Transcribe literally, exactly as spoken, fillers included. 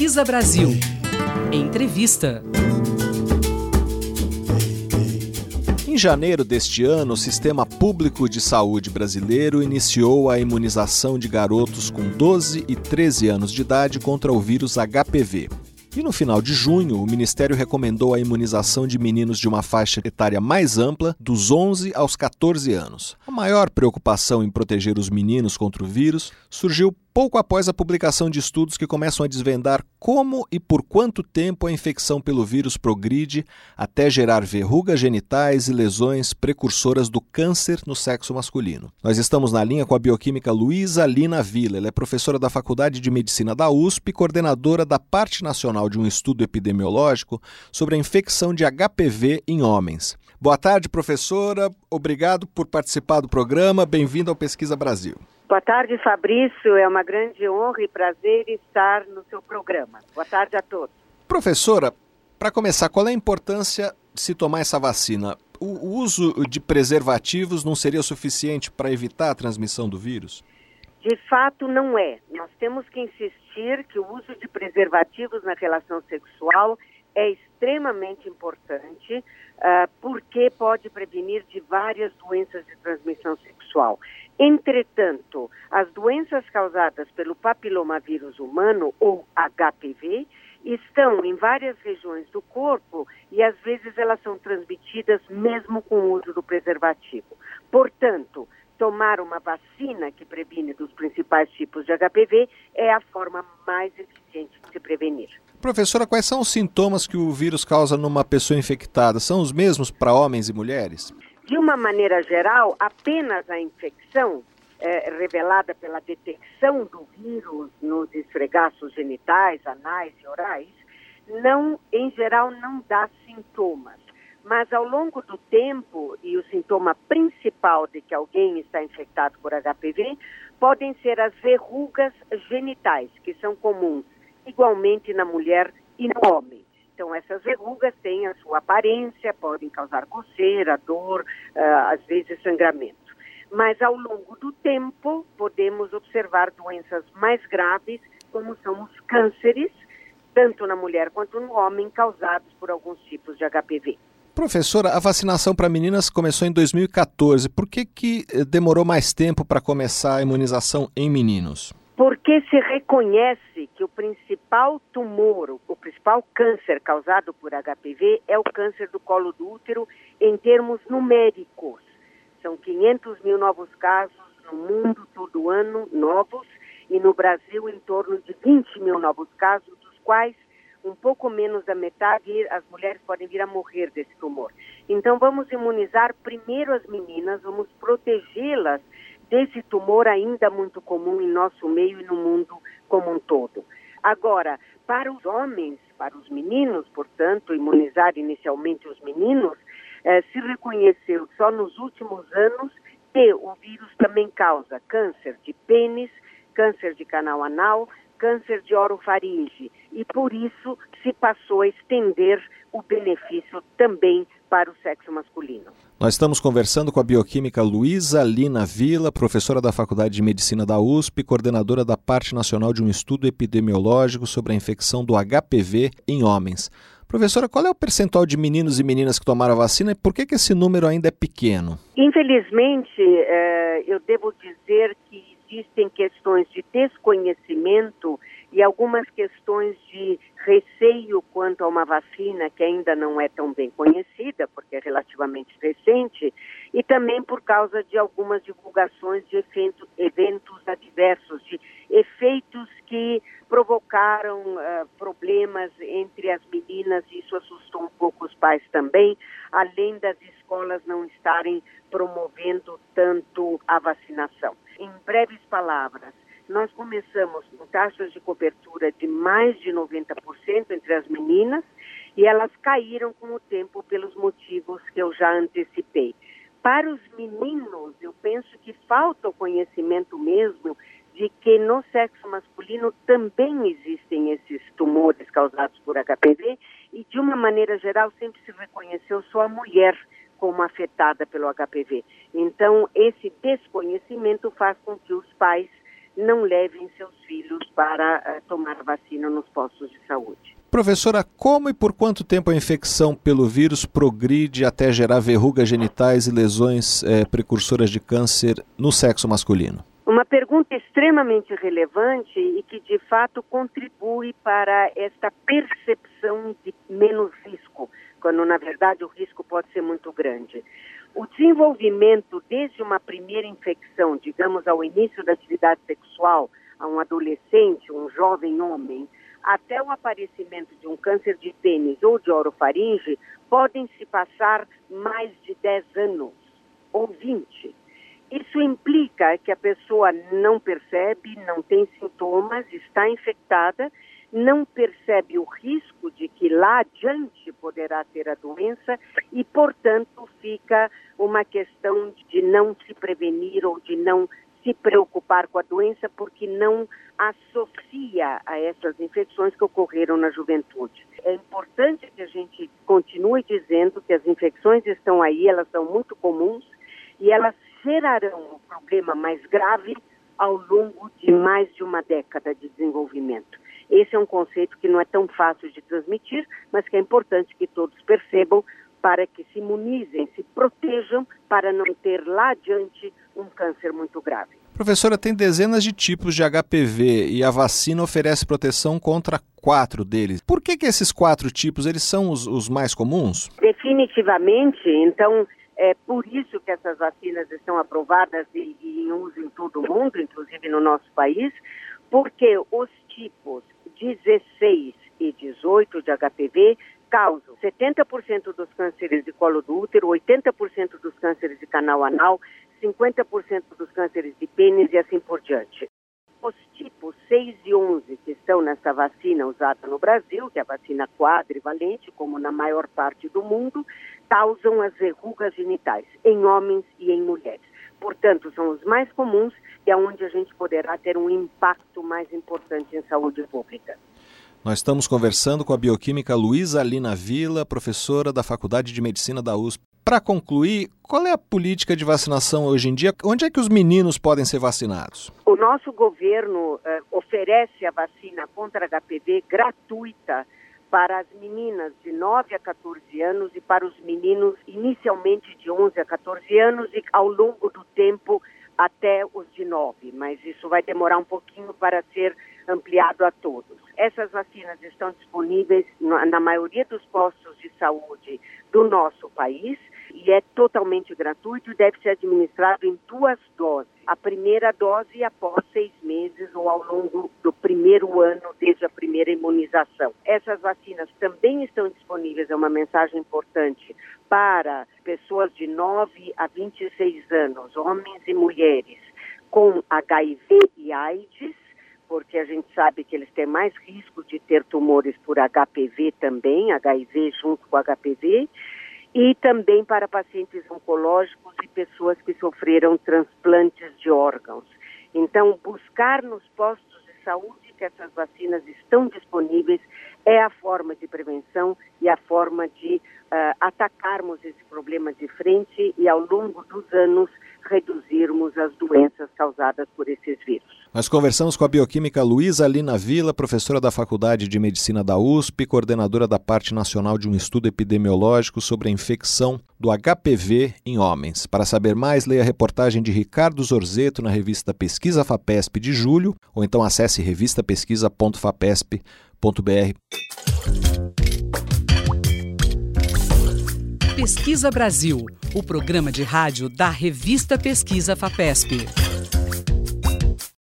Pesquisa Brasil. Entrevista. Em janeiro deste ano, o Sistema Público de Saúde brasileiro iniciou a imunização de garotos com doze e treze anos de idade contra o vírus H P V. E no final de junho, o Ministério recomendou a imunização de meninos de uma faixa etária mais ampla, dos onze aos catorze anos. A maior preocupação em proteger os meninos contra o vírus surgiu pouco após a publicação de estudos que começam a desvendar como e por quanto tempo a infecção pelo vírus progride até gerar verrugas genitais e lesões precursoras do câncer no sexo masculino. Nós estamos na linha com a bioquímica Luísa Lina Villa. Ela é professora da Faculdade de Medicina da U S P e coordenadora da parte nacional de um estudo epidemiológico sobre a infecção de H P V em homens. Boa tarde, professora. Obrigado por participar do programa. Bem-vindo ao Pesquisa Brasil. Boa tarde, Fabrício. É uma grande honra e prazer estar no seu programa. Boa tarde a todos. Professora, para começar, qual é a importância de se tomar essa vacina? O uso de preservativos não seria suficiente para evitar a transmissão do vírus? De fato, não é. Nós temos que insistir que o uso de preservativos na relação sexual é extremamente importante, uh, porque pode prevenir de várias doenças de transmissão sexual. Entretanto, as doenças causadas pelo papilomavírus humano, ou H P V, estão em várias regiões do corpo e às vezes elas são transmitidas mesmo com o uso do preservativo. Portanto, tomar uma vacina que previne dos principais tipos de H P V é a forma mais eficiente de se prevenir. Professora, quais são os sintomas que o vírus causa numa pessoa infectada? São os mesmos para homens e mulheres? De uma maneira geral, apenas a infecção é, revelada pela detecção do vírus nos esfregaços genitais, anais e orais, não, em geral não dá sintomas. Mas ao longo do tempo, e o sintoma principal de que alguém está infectado por H P V, podem ser as verrugas genitais, que são comuns igualmente na mulher e no homem. Então, essas verrugas têm a sua aparência, podem causar coceira, dor, uh, às vezes sangramento. Mas, ao longo do tempo, podemos observar doenças mais graves, como são os cânceres, tanto na mulher quanto no homem, causados por alguns tipos de H P V. Professora, a vacinação para meninas começou em dois mil e catorze. Por que que demorou mais tempo para começar a imunização em meninos? Porque se reconhece que o principal tumor, o principal câncer causado por H P V é o câncer do colo do útero em termos numéricos. São quinhentos mil novos casos no mundo todo ano, novos, e no Brasil em torno de vinte mil novos casos, dos quais um pouco menos da metade as mulheres podem vir a morrer desse tumor. Então vamos imunizar primeiro as meninas, vamos protegê-las desse tumor ainda muito comum em nosso meio e no mundo como um todo. Agora, para os homens, para os meninos, portanto, imunizar inicialmente os meninos, eh, se reconheceu só nos últimos anos que o vírus também causa câncer de pênis, câncer de canal anal, câncer de orofaringe, e por isso se passou a estender o benefício também para o sexo masculino. Nós estamos conversando com a bioquímica Luísa Lina Villa, professora da Faculdade de Medicina da U S P, coordenadora da parte nacional de um estudo epidemiológico sobre a infecção do H P V em homens. Professora, qual é o percentual de meninos e meninas que tomaram a vacina e por que que esse número ainda é pequeno? Infelizmente, eh, eu devo dizer que existem questões de desconhecimento e algumas questões de receio quanto a uma vacina que ainda não é tão bem conhecida, porque é relativamente recente, e também por causa de algumas divulgações de efeito, eventos adversos, de efeitos que provocaram uh, problemas entre as meninas, e isso assustou um pouco os pais também, além das escolas não estarem promovendo tanto a vacinação. Em breves palavras, nós começamos com taxas de cobertura de mais de noventa por cento entre as meninas e elas caíram com o tempo pelos motivos que eu já antecipei. Para os meninos, eu penso que falta o conhecimento mesmo de que no sexo masculino também existem esses tumores causados por H P V e, de uma maneira geral, sempre se reconheceu só a mulher como afetada pelo H P V. Então, esse desconhecimento faz com que os pais não levem seus filhos para uh, tomar vacina nos postos de saúde. Professora, como e por quanto tempo a infecção pelo vírus progride até gerar verrugas genitais e lesões eh, precursoras de câncer no sexo masculino? Uma pergunta extremamente relevante e que, de fato, contribui para esta percepção de menos risco, quando, na verdade, o risco pode ser muito grande. O desenvolvimento desde uma primeira infecção, digamos, ao início da atividade sexual, a um adolescente, um jovem homem, até o aparecimento de um câncer de pênis ou de orofaringe, podem se passar mais de dez anos ou vinte. Isso implica que a pessoa não percebe, não tem sintomas, está infectada, não percebe o risco de que lá adiante poderá ter a doença e, portanto, fica uma questão de não se prevenir ou de não se preocupar com a doença porque não associa a essas infecções que ocorreram na juventude. É importante que a gente continue dizendo que as infecções estão aí, elas são muito comuns e elas gerarão um problema mais grave ao longo de mais de uma década de desenvolvimento. Esse é um conceito que não é tão fácil de transmitir, mas que é importante que todos percebam para que se imunizem, se protejam para não ter lá adiante um câncer muito grave. Professora, tem dezenas de tipos de H P V e a vacina oferece proteção contra quatro deles. Por que que esses quatro tipos, eles são os, os mais comuns? Definitivamente, então, é por isso que essas vacinas estão aprovadas e, e em uso em todo o mundo, inclusive no nosso país, porque os tipos dezesseis e dezoito de H P V causam setenta por cento dos cânceres de colo do útero, oitenta por cento dos cânceres de canal anal, cinquenta por cento dos cânceres de pênis e assim por diante. Os tipos seis e onze que estão nessa vacina usada no Brasil, que é a vacina quadrivalente, como na maior parte do mundo, causam as verrugas genitais em homens e em mulheres. Portanto, são os mais comuns e é onde a gente poderá ter um impacto mais importante em saúde pública. Nós estamos conversando com a bioquímica Luísa Lina Villa, professora da Faculdade de Medicina da U S P. Para concluir, qual é a política de vacinação hoje em dia? Onde é que os meninos podem ser vacinados? O nosso governo uh, oferece a vacina contra H P V gratuita para as meninas de nove a quatorze anos e para os meninos inicialmente de onze a quatorze anos e ao longo do tempo até os de nove, mas isso vai demorar um pouquinho para ser ampliado a todos. Essas vacinas estão disponíveis na maioria dos postos de saúde do nosso país e é totalmente gratuito e deve ser administrado em duas doses. A primeira dose após seis meses ou ao longo do primeiro ano desde a primeira imunização. Essas vacinas também estão disponíveis, é uma mensagem importante, para pessoas de nove a vinte e seis anos, homens e mulheres, com H I V e AIDS, porque a gente sabe que eles têm mais risco de ter tumores por H P V também, H I V junto com H P V, e também para pacientes oncológicos e pessoas que sofreram transplantes de órgãos. Então, buscar nos postos de saúde que essas vacinas estão disponíveis é a forma de prevenção e a forma de uh, atacarmos esse problema de frente e, ao longo dos anos, reduzirmos as doenças causadas por esses vírus. Nós conversamos com a bioquímica Luísa Lina Villa, professora da Faculdade de Medicina da U S P, coordenadora da parte nacional de um estudo epidemiológico sobre a infecção do H P V em homens. Para saber mais, leia a reportagem de Ricardo Zorzeto na revista Pesquisa FAPESP de julho, ou então acesse revista pesquisa ponto fapesp ponto br. Pesquisa Brasil, o programa de rádio da revista Pesquisa FAPESP.